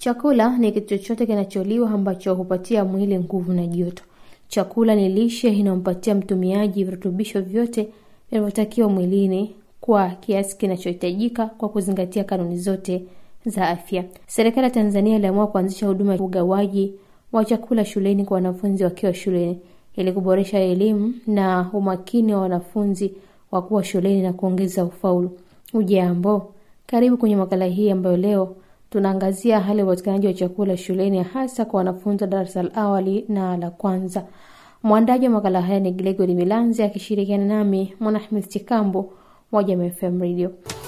Chakula ni kitu chochote kinacholiwa ambacho hupatia mwili nguvu na joto. Chakula ni lishe inayompatia mtumiaji virutubisho vyote vinavyotakiwa mwilini kwa kiasi kinachohitajika kwa kuzingatia kanuni zote za afya. Serikali ya Tanzania iliamua kuanzisha huduma ya ugawaji wa chakula shuleni kwa wanafunzi wakiwa shuleni ili kuboresha elimu na umakini wa wanafunzi wakiwa shuleni na kuongeza ufaulu. Ujambo, karibu kwenye makala hii ambayo leo tunaangazia hali ya upatikanaji wa chakula shuleni hasa kwa wanafunzi wa darasa la awali na la kwanza. Mwandaji wa makala haya ni Gregory Milanzi akishirikiana nami Mwanahmid Chikambo wa Jamii FM Radio.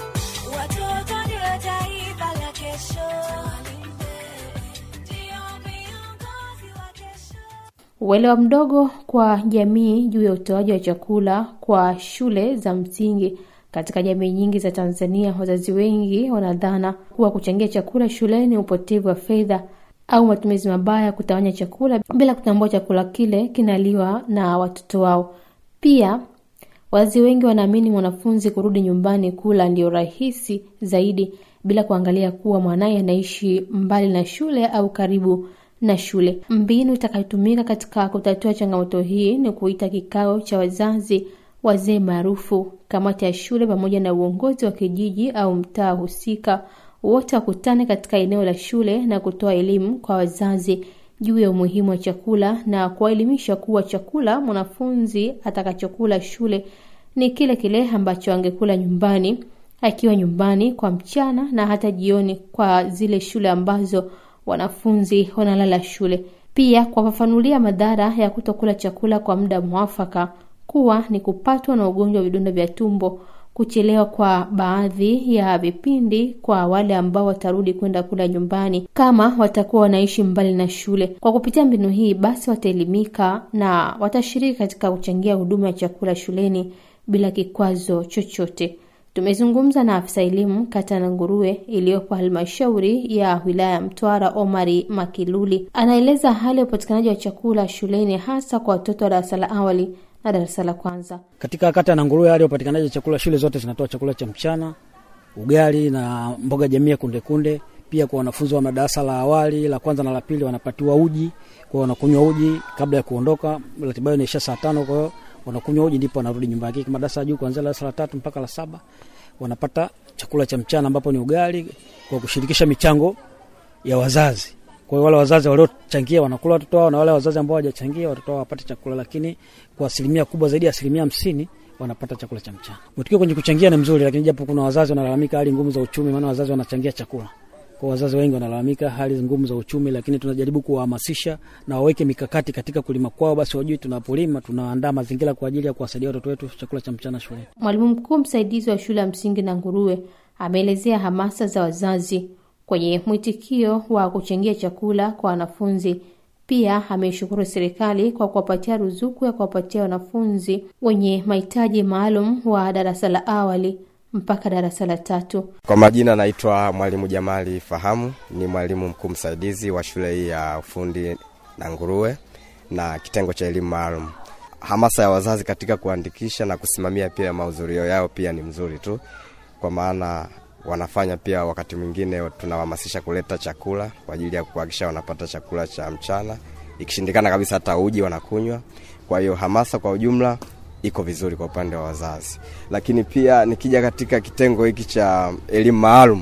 Uelewa mdogo kwa jamii juu ya utoaji wa chakula kwa shule za msingi. Katika jamii nyingi za Tanzania, wazazi wengi wanadhana kuwa kuchangia chakula shuleni upotevu wa fedha au matumizi mabaya kutawanya chakula bila kutambua chakula kile kinaliwa na watoto wao. Pia wazazi wengi wanaamini mwanafunzi kurudi nyumbani kula ndio rahisi zaidi bila kuangalia kuwa mwanae anaishi mbali na shule au karibu na shule. Mbinu itakayotumika katika kutatua changamoto hii ni kuita kikao cha wazazi, wazee maarufu, kamati ya shule pamoja na uongozi wa kijiji au mtaa husika, wote wakutane katika eneo la shule na kutoa elimu kwa wazazi juu ya umuhimu wa chakula na kuwaelimisha kuwa chakula mwanafunzi atakachokula shule ni kile kile ambacho angekula nyumbani akiwa nyumbani kwa mchana na hata jioni kwa zile shule ambazo wanafunzi wanalala shule. Pia kuwafafanulia madhara ya kutokula chakula kwa muda mwafaka kuwa ni kupatwa na ugonjwa wa vidonda vya tumbo, kuchelewa kwa baadhi ya vipindi kwa wale ambao watarudi kwenda kula nyumbani kama watakuwa wanaishi mbali na shule. Kwa kupitia mbinu hii basi wataelimika na watashiriki katika kuchangia huduma ya chakula shuleni bila kikwazo chochote. Tumezungumza na afisa elimu kata Nanguruwe iliyopo halmashauri ya wilaya ya Mtwara, Omari Makiluli. Anaeleza hali ya upatikanaji wa chakula shuleni hasa kwa watoto wa darasa la awali na darasa la kwanza. Katika kata Nanguruwe hali ya upatikanaji wa chakula, shule zote zinatoa chakula cha mchana, ugali na mboga jamii ya kunde kunde. Pia kwa wanafunzi wa madarasa la awali, la kwanza na la pili wanapatiwa uji, kwa wanakunywa uji kabla ya kuondoka. Ratiba yao inaisha saa 5, kwa hiyo wanakunywa uji ndipo wanarudi nyumbani. Kwa madarasa ya juu kuanzia darasa la 3 mpaka la 7 wanapata chakula cha mchana ambapo ni ugali kwa kushirikisha michango ya wazazi. Kwa hiyo wale wazazi waliochangia wanakula watoto wao na wale wazazi ambao hawajachangia watoto wao wapate chakula, lakini kwa asilimia kubwa zaidi ya 50% wanapata chakula cha mchana. Mwitikio kwenye kuchangia ni mzuri, lakini japo kuna wazazi wanalalamika hali ngumu za uchumi, maana wazazi wanachangia chakula. Kwa wazazi wengi wanalalamika hali ngumu za uchumi, lakini tunajaribu kuwahamasisha na waweke mikakati katika kulima kwao, basi wajue tunapolima tunaandaa mazingira kwa ajili ya kuwasaidia watoto wetu chakula cha mchana shule. Mwalimu mkuu msaidizi wa shule ya msingi Nanguruwe ameelezea hamasa za wazazi kwenye mwitikio wa kuchangia chakula kwa wanafunzi. Pia ameshukuru serikali kwa kuwapatia ruzuku ya kuwapatia wanafunzi wenye mahitaji maalum wa darasa la awali mpaka darasa la 3. Kwa majina naitwa Mwalimu Jamali Fahamu, ni mwalimu mkuu msaidizi wa shule hii ya ufundi Nanguruwe na kitengo cha elimu maalum. Hamasa ya wazazi katika kuandikisha na kusimamia pia mahudhurio yao pia ni mzuri tu, kwa maana wanafanya pia wakati mwingine tunawahamasisha kuleta chakula kwa ajili ya kuhakikisha wanapata chakula cha mchana. Ikishindikana kabisa hata uji wanakunywa. Kwa hiyo hamasa kwa ujumla iko vizuri kwa upande wa wazazi. Lakini pia nikija katika kitengo hiki cha elimu maalum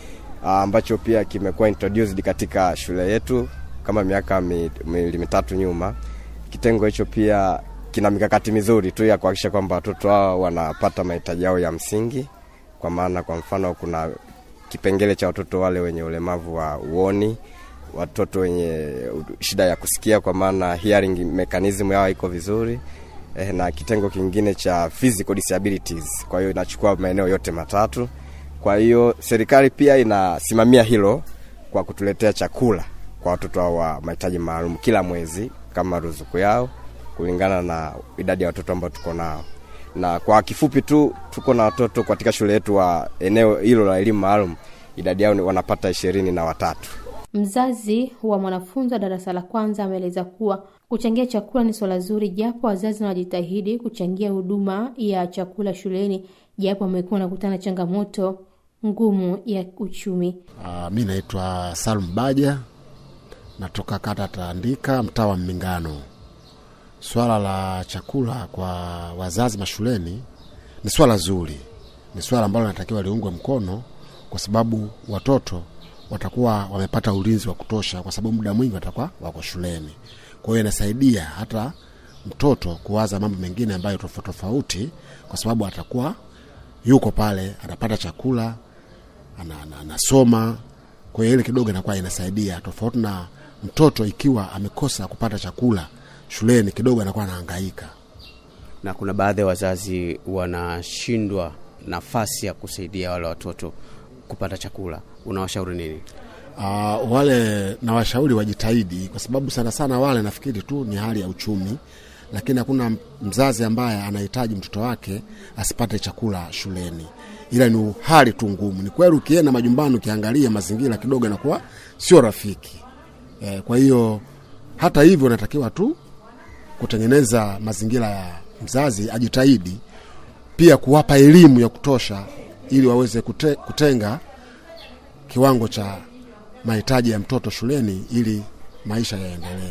ambacho pia kimekuwa introduced katika shule yetu kama miaka 3 nyuma, kitengo hicho pia kina mikakati mizuri tu ya kuhakikisha kwamba watoto wao wanapata mahitaji yao ya msingi. Kwa maana kwa mfano kuna kipengele cha watoto wale wenye ulemavu wa uoni, watoto wenye shida ya kusikia kwa maana hearing mechanism yao iko vizuri, na kitengo kingine cha physical disabilities. Kwa hiyo inachukua maeneo yote matatu. Kwa hiyo serikali pia inasimamia hilo kwa kutuletea chakula kwa watoto wa mahitaji maalum kila mwezi kama ruzuku yao kulingana na idadi ya watoto ambao tuko nao. Na kwa kifupi tu tuko na watoto katika shule yetu wa eneo hilo la elimu maalum, idadi yao wanapata 23. Mzazi wa mwanafunzi wa darasa la kwanza ameeleza kuwa kuchangia chakula ni swala zuri, japo wazazi wanajitahidi kuchangia huduma ya chakula shuleni, japo wamekuwa nakutana changamoto ngumu ya uchumi. Mimi naitwa Salum Baja, natoka kata Tandika, mtaa wa Mingano. Swala la chakula kwa wazazi mashuleni ni swala zuri. Ni swala ambalo linatakiwa liungwe mkono, kwa sababu watoto watakuwa wamepata ulinzi wa kutosha, kwa sababu muda mwingi watakuwa wako shuleni. Kwa hiyo inasaidia hata mtoto kuwaza mambo mengine ambayo tofauti, kwa sababu atakuwa yuko pale, anapata chakula, anasoma. Kwa hiyo ile kidogo inakuwa inasaidia, tofauti na mtoto ikiwa amekosa kupata chakula shuleni, kidogo anakuwa anahangaika. Na kuna baadhi ya wazazi wanashindwa nafasi ya kusaidia wale watoto kupata chakula. Unawashauri nini? Wale na washauri wajitahidi, kwa sababu sana sana wale nafikiri tu ni hali ya uchumi, lakini hakuna mzazi ambaye anahitaji mtoto wake asipate chakula shuleni. Ila ni hali tu ngumu. Ni kweli ukienda majumbani ukiangalia mazingira kidogo yanakuwa sio rafiki. Kwa hiyo hata hivyo natakiwa tu kutengeneza mazingira ya mzazi ajitahidi pia kuwapa elimu ya kutosha, ili waweze kutenga kiwango cha mahitaji ya mtoto shuleni ili maisha yaendelee.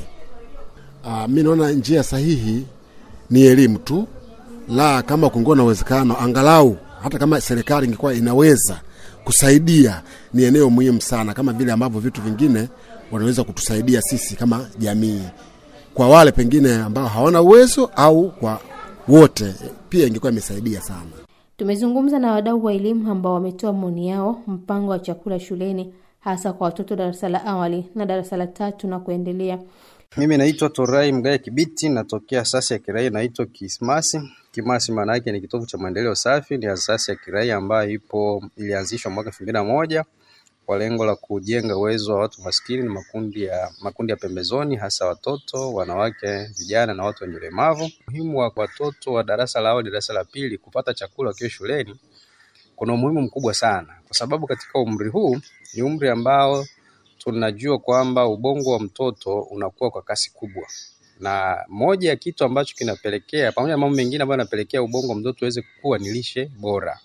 Mimi naona njia sahihi ni elimu tu. La, kama kungona uwezekano angalau hata kama serikali ingekuwa inaweza kusaidia, ni eneo muhimu sana, kama vile ambavyo vitu vingine wanaweza kutusaidia sisi kama jamii. Kwa wale pengine ambao hawana uwezo au kwa wote pia ingekuwa imesaidia sana. Tumezungumza na wadau wa elimu ambao wametoa maoni yao mpango wa chakula shuleni, hasa kwa watoto darasa la awali na darasa la 3 na kuendelea. Mimi naitwa Torai Mgaya Kibiti, natokea asasi ya kiraia inaitwa Kismasi. Kimasi maana yake ni kitovu cha maendeleo safi. Ni asasi ya kiraia ambayo ilianzishwa mwaka 2001 kwa lengo la kujenga uwezo wa watu maskini na makundi ya pembezoni, hasa watoto, wanawake, vijana na watu wenye ulemavu. Muhimu wa watoto wa darasa la awali, darasa la pili kupata chakula wakiwa shuleni kuna umuhimu mkubwa sana, kwa sababu katika umri huu ni umri ambao tunajua kwamba ubongo wa mtoto unakuwa kwa kasi kubwa. Na moja ya kitu ambacho kinapelekea, pamoja na mambo mengine ambayo yanapelekea ubongo wa mtoto uweze kukua, ni lishe bora.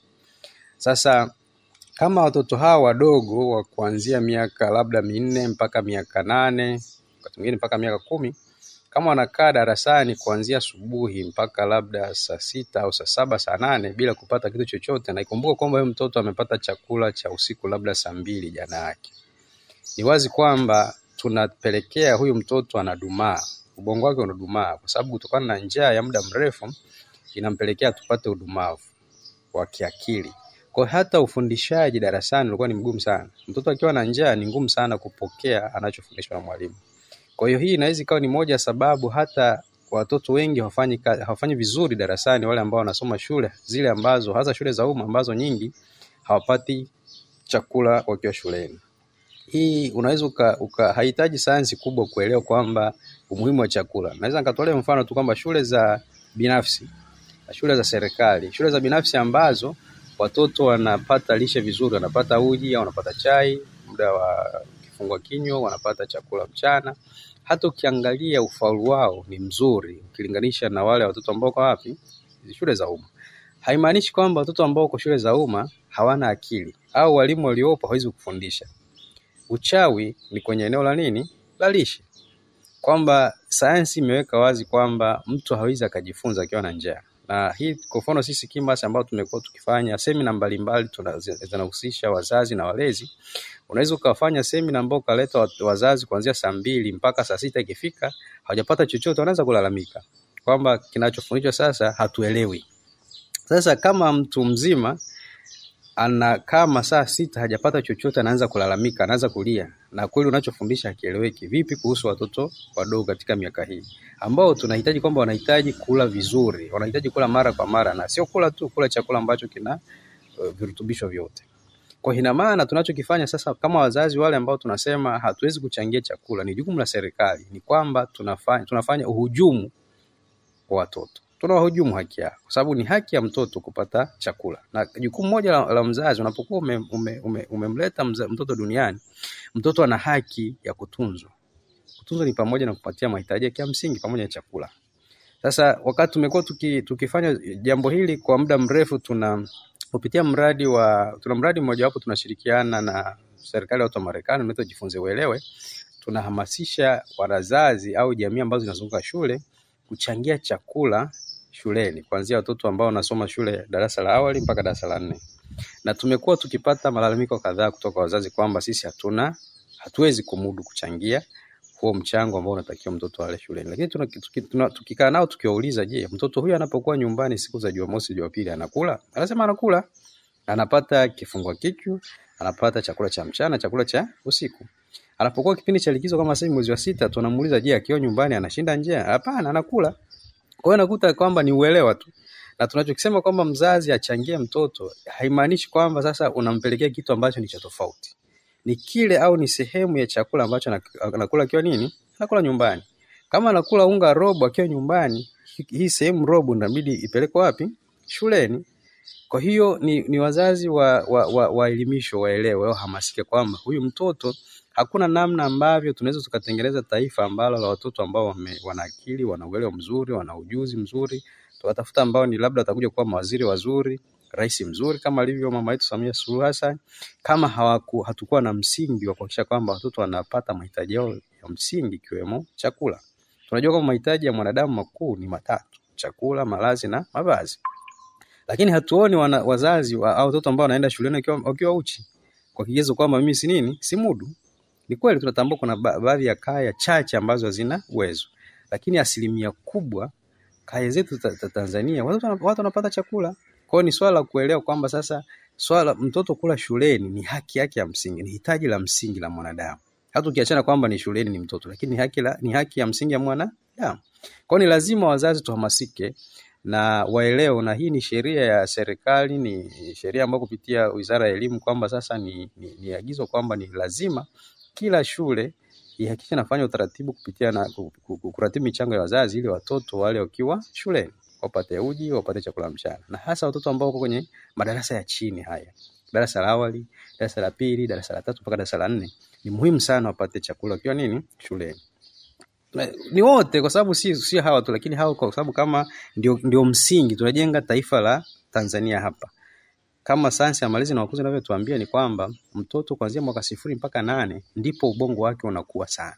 Sasa kama watoto hawa wadogo wa kuanzia miaka labda 4 mpaka miaka 8, wakati mwingine mpaka miaka 10, kama wanakaa darasani kuanzia asubuhi mpaka labda saa 6 au saa 7, saa 8 bila kupata kitu chochote, na ikumbuka kwamba huyo mtoto amepata chakula cha usiku labda saa 2 jana yake, ni wazi kwamba tunapelekea huyu mtoto anadumaa, ubongo wake unadumaa, kwa sababu kutokana na njaa ya muda mrefu inampelekea tupate udumavu wa kiakili. Kwa hata ufundishaji darasani ulikuwa ni mgumu sana. Mtoto akiwa na njaa ni ngumu sana kupokea anachofundishwa na mwalimu. Kwa hiyo hii inaweza ikawa ni moja sababu hata watoto wengi hawafanyi vizuri darasani, wale ambao wanasoma shule zile ambazo, hasa shule za umma ambazo nyingi hawapati chakula wakiwa shuleni. Hii unaweza hahitaji sayansi kubwa kuelewa kwamba umuhimu wa chakula. Naweza nikatolea mfano tu kwamba shule za binafsi na shule za serikali, shule za binafsi ambazo watoto wanapata lishe vizuri, wanapata uji au wanapata chai muda wa kifungua kinywa, wanapata chakula mchana, hata ukiangalia ufaulu wao ni mzuri ukilinganisha na wale watoto ambao kwa wapi shule za umma. Haimaanishi kwamba watoto ambao kwa shule za umma hawana akili au walimu waliopo hawezi kufundisha. Uchawi ni kwenye eneo la nini? La lishe. Kwamba sayansi imeweka wazi kwamba mtu hawezi akajifunza akiwa na njaa. Na hii kwa mfano sisi Kimasi ambao tumekuwa tukifanya semina mbalimbali tunahusisha wazazi na walezi. Unaweza ukafanya semina ambao kaleta wazazi kuanzia saa 2 mpaka saa 6, ikifika hawajapata chochote wanaanza kulalamika kwamba kinachofundishwa sasa hatuelewi. Sasa kama mtu mzima kama saa 6 hajapata chochote, anaanza kulalamika, anaanza kulia, na kweli unachofundisha hakieleweki, vipi kuhusu watoto wadogo katika miaka hii ambao tunahitaji kwamba wanahitaji kula vizuri, wanahitaji kula mara kwa mara, na sio kula tu, kula chakula ambacho kina virutubisho vyote. Kwa ina maana tunachokifanya sasa kama wazazi wale ambao tunasema hatuwezi kuchangia chakula, ni jukumu la serikali, ni kwamba tunafanya uhujumu kwa watoto. Tunawahujumu haki yao, kwa sababu ni haki ya mtoto kupata chakula. Na jukumu moja la mzazi, unapokuwa umemleta mtoto duniani, mtoto ana haki ya kutunzwa. Kutunzwa ni pamoja na kupatia mahitaji ya msingi pamoja na chakula. Sasa wakati tumekuwa tukifanya jambo hili kwa muda mrefu, kupitia tuna mradi mmoja wapo tunashirikiana na serikali ya watu wa Marekani unaitwa Jifunze Uelewe. Tunahamasisha wazazi au jamii ambazo zinazunguka shule kuchangia chakula shuleni kuanzia watoto ambao wanasoma shule darasa la awali mpaka darasa la 4. Na tumekuwa tukipata malalamiko kadhaa kutoka kwa wazazi kwamba sisi hatuwezi kumudu kuchangia huo mchango ambao unatakiwa mtoto ale shuleni. Lakini tukikaa nao tukiwauliza, je, mtoto huyu anapokuwa nyumbani siku za Jumamosi, Jumapili anakula? Anasema anakula. Anapata kifungua kichwa, anapata chakula cha mchana, chakula cha usiku. Anapokuwa kipindi cha likizo kama sasa mwezi wa 6, tunamuuliza, je, akiwa nyumbani anashinda njaa? Hapana, anakula. Kwa hiyo nakuta kwamba ni uelewa tu. Na tunachokisema kwamba mzazi achangie mtoto haimaanishi kwamba sasa unampelekea kitu ambacho ni cha tofauti. Ni kile au ni sehemu ya chakula ambacho anakula akiwa nini? Anakula nyumbani. Kama anakula unga robo akiwa nyumbani, hii sehemu robo inabidi ipelekwe wapi? Shuleni. Kwa hiyo ni wazazi waelimisho waelewe au hamasike kwamba huyu mtoto hakuna namna ambavyo tunaweza tukatengeneza taifa ambalo la watoto ambao wana akili, wana uelewa mzuri, wana ujuzi mzuri. Tuwatafuta ambao ni labda watakuja kuwa mawaziri wazuri, rais mzuri kama alivyo mama yetu Samia Suluhu Hassan, kama hatakuwa na msingi wa kuhakikisha kwamba watoto wanapata mahitaji yao ya msingi ikiwemo chakula. Tunajua kwamba mahitaji ya mwanadamu makuu ni 3: chakula, malazi na mavazi. Lakini hatuoni wazazi au watoto ambao wanaenda shuleni wakiwa uchi, kwa kigezo kwamba mimi si mudu. Ni kweli tunatambua kuna baadhi ya kaya chache ambazo hazina uwezo, lakini asilimia kubwa kaya zetu Tanzania watu wanapata chakula. Kwa hiyo ni swala la kuelewa kwamba sasa swala mtoto kula shuleni ni haki yake ya msingi, ni hitaji la msingi la mwanadamu. Hata ukiachana kwamba ni shuleni ni mtoto, lakini ni haki ya msingi ya mwanadamu. Kwa hiyo ni lazima wazazi tuhamasike na waelewe, na hii ni sheria ya serikali, ni sheria ambayo kupitia Wizara ya Elimu kwamba sasa ni agizo kwamba ni lazima kila shule ihakikishe nafanya utaratibu kupitia na kuratibu michango ya wazazi ili watoto wale wakiwa shuleni wapate uji, wapate chakula mchana. Na hasa watoto ambao wako kwenye madarasa ya chini haya, darasa la awali, darasa la pili, darasa la 3 mpaka darasa la 4, ni muhimu sana wapate chakula wakiwa shuleni. Ni wote, kwa sababu si hawa tu, lakini hao kwa sababu kama ndio msingi tunajenga taifa la Tanzania hapa. Kama sayansi ya malezi na makuzi inavyotuambia ni kwamba mtoto kuanzia mwaka 0 mpaka 8 ndipo ubongo wake unakuwa sana.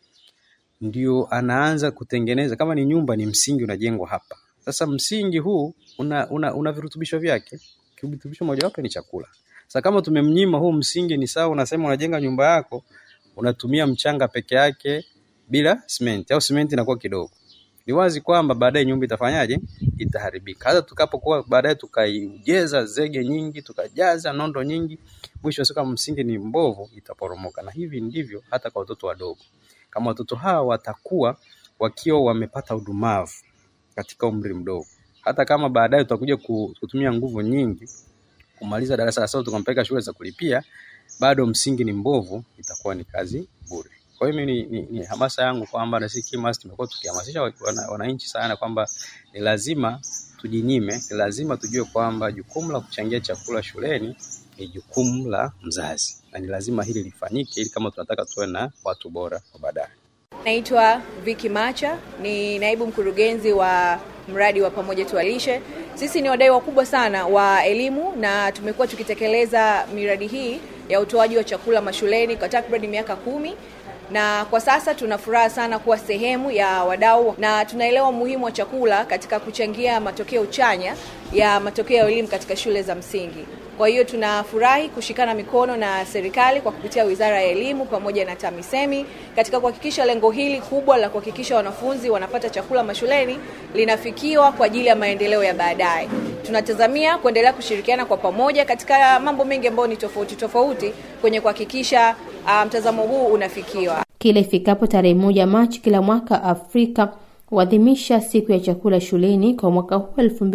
Ndio anaanza kutengeneza, kama ni nyumba ni msingi unajengwa hapa. Sasa msingi huu una virutubisho vyake. Kirutubisho moja wapo ni chakula. Sasa kama tumemnyima huu msingi, ni sawa unasema unajenga nyumba yako unatumia mchanga peke yake bila simenti, au simenti inakuwa kidogo. Ni wazi kwamba baadaye nyumba itafanyaje? Itaharibika. Hata tukapokuwa baadaye tukaijeza zege nyingi, tukajaza nondo nyingi, mwisho siku msingi ni mbovu, itaporomoka. Na hivi ndivyo hata kwa watoto wadogo. Kama watoto hawa watakuwa wakiwa wamepata udumavu katika umri mdogo, hata kama baadaye tutakuja kutumia nguvu nyingi kumaliza darasa la 7 tukampeleka shule za kulipia, bado msingi ni mbovu, itakuwa ni kazi bure. Kwa hiyo ni hamasa yangu kwamba na sisi KIMAS tumekuwa tukihamasisha wananchi sana kwamba ni lazima tujinyime, ni lazima tujue kwamba jukumu la kuchangia chakula shuleni ni jukumu la mzazi, na ni lazima hili lifanyike ili kama tunataka tuwe na watu bora kwa baadaye. Naitwa Vicky Macha, ni naibu mkurugenzi wa mradi wa Pamoja Tuwalishe. Sisi ni wadau wakubwa sana wa elimu na tumekuwa tukitekeleza miradi hii ya utoaji wa chakula mashuleni kwa takriban miaka 10. Na kwa sasa tunafuraha sana kuwa sehemu ya wadau na tunaelewa umuhimu wa chakula katika kuchangia matokeo chanya ya matokeo ya elimu katika shule za msingi. Kwa hiyo tunafurahi kushikana mikono na serikali kwa kupitia Wizara ya Elimu pamoja na TAMISEMI katika kuhakikisha lengo hili kubwa la kuhakikisha wanafunzi wanapata chakula mashuleni linafikiwa kwa ajili ya maendeleo ya baadaye. Tunatazamia kuendelea kushirikiana kwa pamoja katika mambo mengi ambayo ni tofauti kwenye kuhakikisha mtazamo huu unafikiwa. Kila ifikapo tarehe 1 Machi kila mwaka Afrika huadhimisha siku ya chakula shuleni. Kwa mwaka huu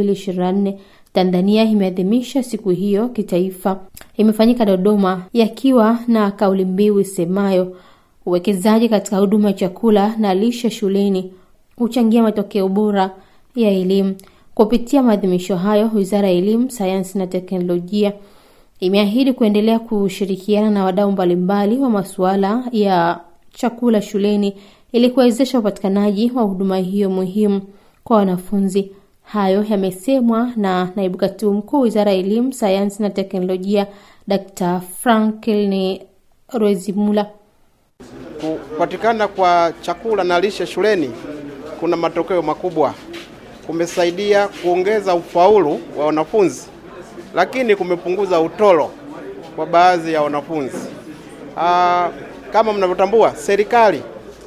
2024 Tanzania imeadhimisha siku hiyo kitaifa. Imefanyika Dodoma, yakiwa na kauli mbiu isemayo uwekezaji katika huduma ya chakula na lishe shuleni huchangia matokeo bora ya elimu. Kupitia maadhimisho hayo, Wizara ya Elimu, Sayansi na Teknolojia imeahidi kuendelea kushirikiana na wadau mbalimbali wa masuala ya chakula shuleni ili kuwezesha upatikanaji wa huduma hiyo muhimu kwa wanafunzi. Hayo yamesemwa na naibu katibu mkuu Wizara ya Elimu, Sayansi na Teknolojia, Dr. Franklin Rwezimula. Kupatikana kwa chakula na lishe shuleni kuna matokeo makubwa. Kumesaidia kuongeza ufaulu wa wanafunzi, lakini kumepunguza utoro kwa baadhi ya wanafunzi. Kama mnavyotambua, serikali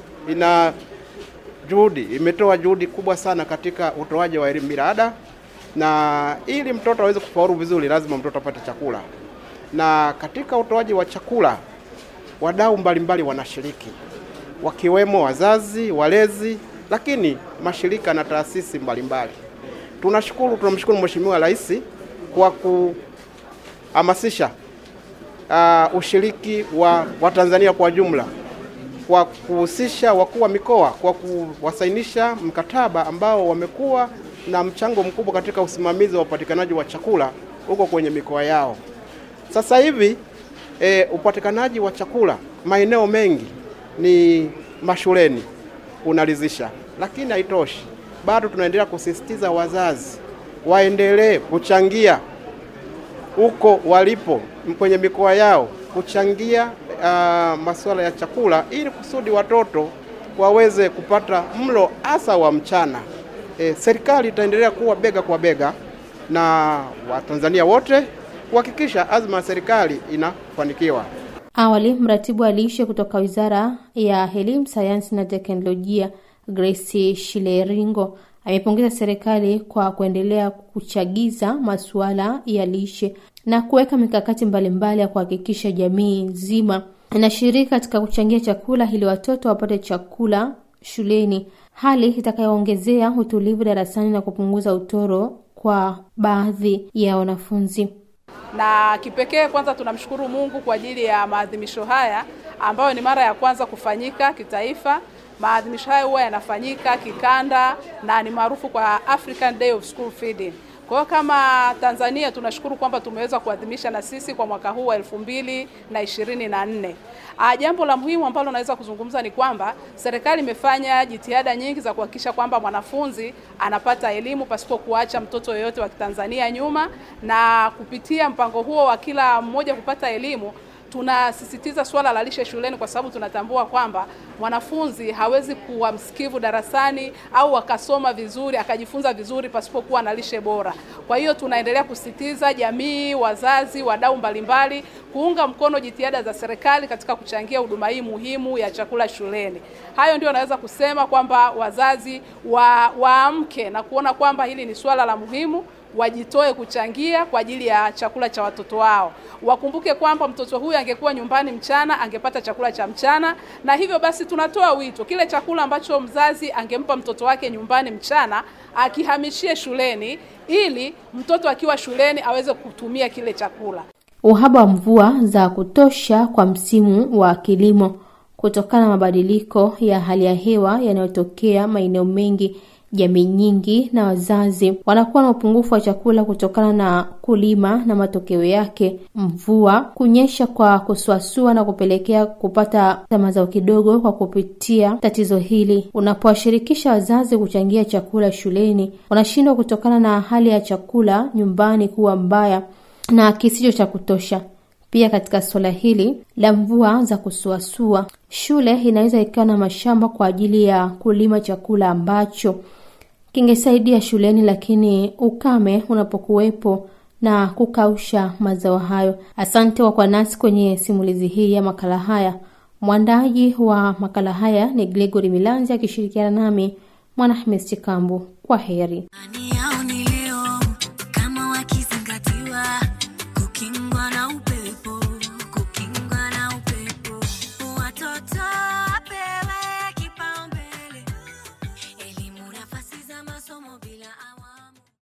imetoa juhudi kubwa sana katika utoaji wa elimu bila ada, na ili mtoto aweze kufaulu vizuri lazima mtoto apate chakula. Na katika utoaji wa chakula wadau mbalimbali wanashiriki, wakiwemo wazazi, walezi, lakini mashirika na taasisi mbalimbali. Tunamshukuru Mheshimiwa Rais kwa kuhamasisha ushiriki wa Tanzania kwa jumla, kwa kuhusisha wakuu wa mikoa kwa kuwasainisha mkataba ambao wamekuwa na mchango mkubwa katika usimamizi wa upatikanaji wa chakula huko kwenye mikoa yao. Sasa hivi upatikanaji wa chakula maeneo mengi ni mashuleni unaridhisha, lakini haitoshi. Bado tunaendelea kusisitiza wazazi waendelee kuchangia huko walipo kwenye mikoa yao, kuchangia masuala ya chakula ili kusudi watoto waweze kupata mlo hasa wa mchana. Serikali itaendelea kuwa bega kwa bega na Watanzania wote kuhakikisha azma ya serikali inafanikiwa. Awali, mratibu wa lishe kutoka Wizara ya Elimu, Sayansi na Teknolojia, Grace Shileringo, amepongeza serikali kwa kuendelea kuchagiza masuala ya lishe na kuweka mikakati mbalimbali ya kuhakikisha jamii nzima inashiriki katika kuchangia chakula ili watoto wapate chakula shuleni, hali itakayoongezea utulivu darasani na kupunguza utoro kwa baadhi ya wanafunzi. Na kipekee kwanza tunamshukuru Mungu kwa ajili ya maadhimisho haya ambayo ni mara ya kwanza kufanyika kitaifa. Maadhimisho haya huwa yanafanyika kikanda na ni maarufu kwa African Day of School Feeding. Kwa kama Tanzania tunashukuru kwamba tumeweza kuadhimisha na sisi kwa mwaka huu wa 2024. Jambo la muhimu ambalo naweza kuzungumza ni kwamba serikali imefanya jitihada nyingi za kuhakikisha kwamba mwanafunzi anapata elimu pasipo kuacha mtoto yeyote wa Tanzania nyuma, na kupitia mpango huo wa kila mmoja kupata elimu tunasisitiza swala la lishe shuleni, kwa sababu tunatambua kwamba mwanafunzi hawezi kuwa msikivu darasani au akasoma vizuri akajifunza vizuri pasipokuwa na lishe bora. Kwa hiyo tunaendelea kusisitiza jamii, wazazi, wadau mbalimbali kuunga mkono jitihada za serikali katika kuchangia huduma hii muhimu ya chakula shuleni. Hayo ndio naweza kusema kwamba wazazi waamke na kuona kwamba hili ni swala la muhimu, wajitoe kuchangia kwa ajili ya chakula cha watoto wao. Wakumbuke kwamba mtoto huyu angekuwa nyumbani mchana angepata chakula cha mchana, na hivyo basi tunatoa wito kile chakula ambacho mzazi angempa mtoto wake nyumbani mchana akihamishie shuleni, ili mtoto akiwa shuleni aweze kutumia kile chakula. Uhaba wa mvua za kutosha kwa msimu wa kilimo kutokana na mabadiliko ya hali ya hewa yanayotokea maeneo mengi, jamii nyingi na wazazi wanakuwa na upungufu wa chakula kutokana na kulima, na matokeo yake mvua kunyesha kwa kusuasua na kupelekea kupata mazao kidogo. Kwa kupitia tatizo hili, unapowashirikisha wazazi kuchangia chakula shuleni, wanashindwa kutokana na hali ya chakula nyumbani kuwa mbaya na kisicho cha kutosha. Pia katika swala hili la mvua za kusuasua, shule inaweza ikawa na mashamba kwa ajili ya kulima chakula ambacho kingesaidia shuleni, lakini ukame unapokuwepo na kukausha mazao hayo. Asante kwa nasi kwenye simulizi hii ya makala haya. Mwandaji wa makala haya ni Gregory Milanzi akishirikiana nami Mwana Hamisi Chikambu. Kwa heri.